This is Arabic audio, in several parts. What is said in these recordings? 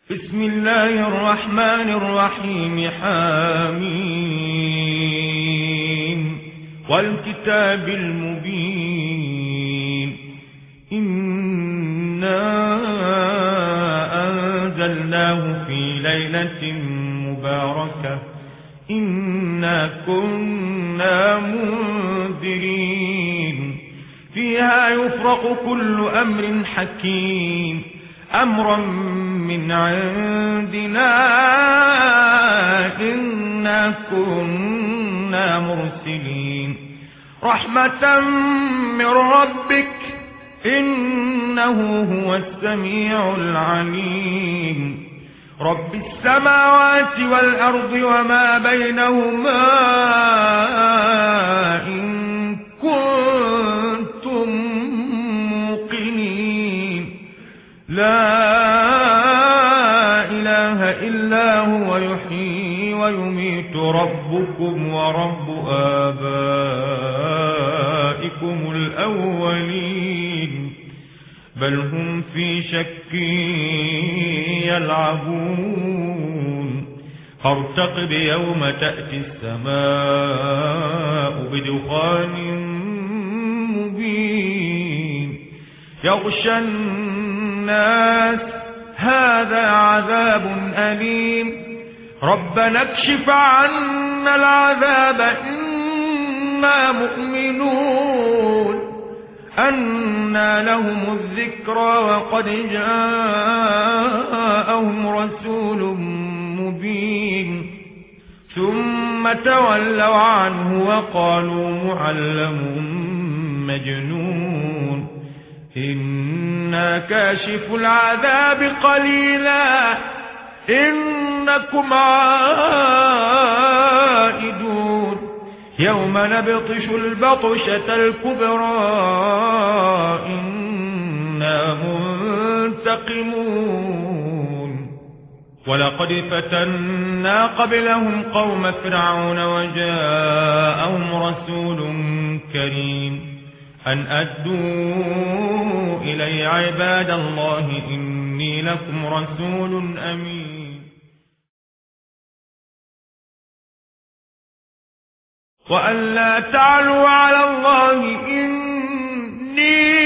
بسم الله الرحمن الرحيم. حميم والكتاب المبين. إنا أنزلناه في ليلة مباركة إنا كنا منذرين فيها يفرق كل أمر حكيم أمرا من عندنا إنا كنا مرسلين رحمة من ربك إنه هو السميع العليم. رب السماوات والأرض وما بينهما إن كنتم موقنين لا إله إلا هو يحيي ويميت ربكم ورب آبائكم الأولين بل هم في شك يلعبون. فارتقب يوم تأتي السماء بدخان مبين يغشى الناس هذا عذاب أليم ربنا اكشف عنا العذاب إنا مؤمنون. أنى لهم الذكرى وقد جاءهم رسول مبين ثم تولوا عنه وقالوا معلم مجنون. إنا كاشف العذاب قليلا إنكم عائدون يوم نبطش البطشة الكبرى إنا منتقمون. ولقد فتنا قبلهم قوم فرعون وجاءهم رسول كريم أن أدوا إلي عباد الله إني لكم رسول أمين. وأن لا تعلوا على الله إني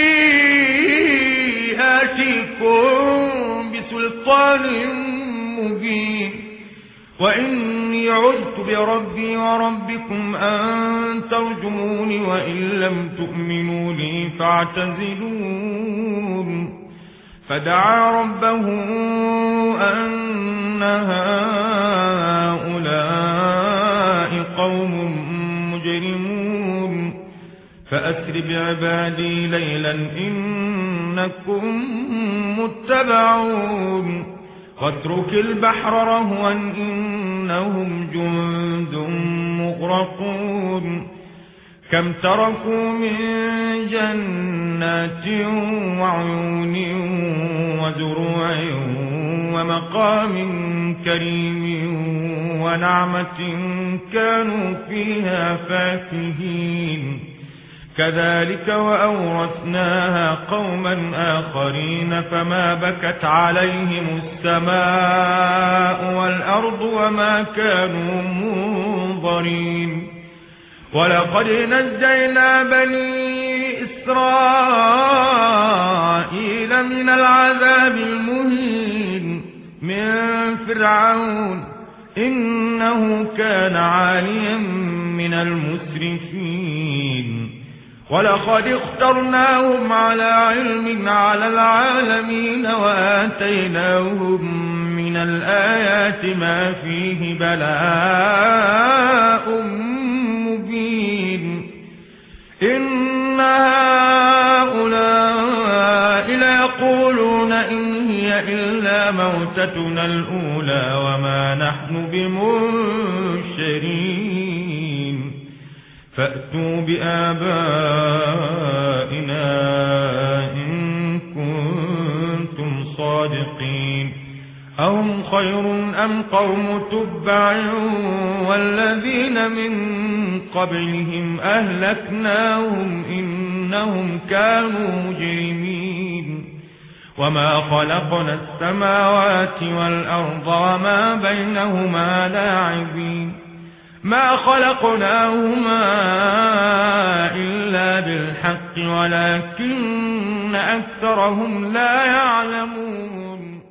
آتيكم بسلطان مبين. وإني عذت بربي وربكم أن ترجموني وإن لم تؤمنوا لي فاعتزلون. فدعا ربه أن هؤلاء قوم مجرمون فأسر بعبادي ليلا إنكم متبعون. واترك البحر رهوا إنهم جند مغرقون. كم تركوا من جنات وعيون وزروع ومقام كريم ونعمة كانوا فيها فاكهين. كذلك وأورثناها قوما آخرين فما بكت عليهم السماء والأرض وما كانوا منظرين. ولقد نجينا بني إسرائيل من العذاب المهين من فرعون إنه كان عاليا من المسرفين. ولقد اخترناهم على علم على العالمين وآتيناهم من الآيات ما فيه بلاء مبين. إن هؤلاء ليقولون إن هي إلا موتتنا الأولى وما نحن بمنشرين. فأتوا بآبائنا إن كنتم صادقين. أهم خير أم قوم تبع والذين من قبلهم أهلكناهم إنهم كانوا مجرمين. وما خلقنا السماوات والأرض وما بينهما لاعبين ما خلقناهما إلا بالحق ولكن أكثرهم لا يعلمون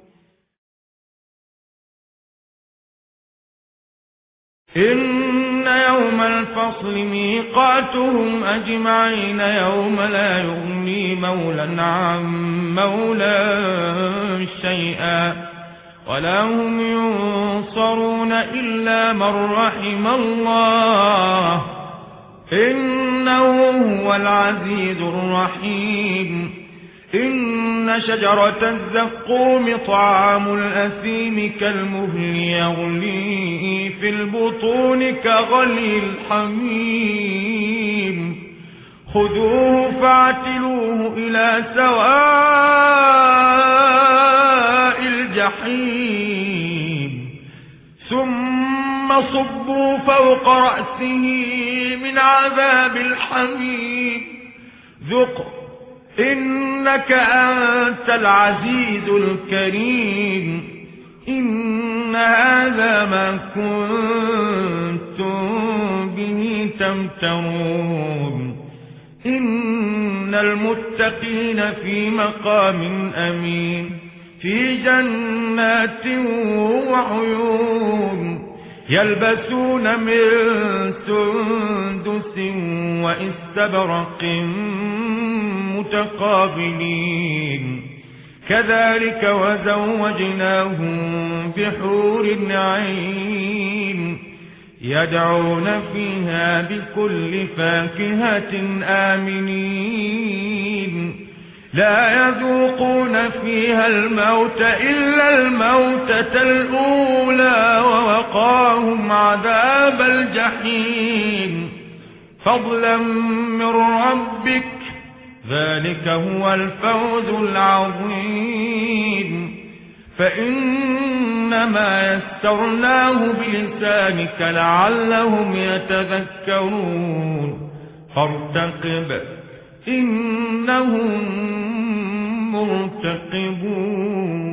إن يوم الفصل ميقاتهم أجمعين يوم لا يغني مولى عن مولى شيئا ولا هم ينصرون إلا من رحم الله إنه هو العزيز الرحيم إن شجرة الزقوم طعام الأثيم كالمهل يغلي في البطون كغلي الحميم خذوه فاعتلوه إلى سواء الجحيم ثم صبوا فوق رأسه من عذاب الحميم ذق إنك أنت العزيز الكريم إن هذا ما كنتم به تمترون إن المتقين في مقام أمين في جنات وعيون يلبسون من سندس واستبرق متقابلين كذلك وزوجناهم بحور عين يدعون فيها بكل فاكهة آمنين لا يذوقون فيها الموت إلا الموتة الأولى ووقاهم عذاب الجحيم فضلا من ربك ذلك هو الفوز العظيم فإنما يسرناه بلسانك لعلهم يتذكرون فارتقب إنهم مرتقبون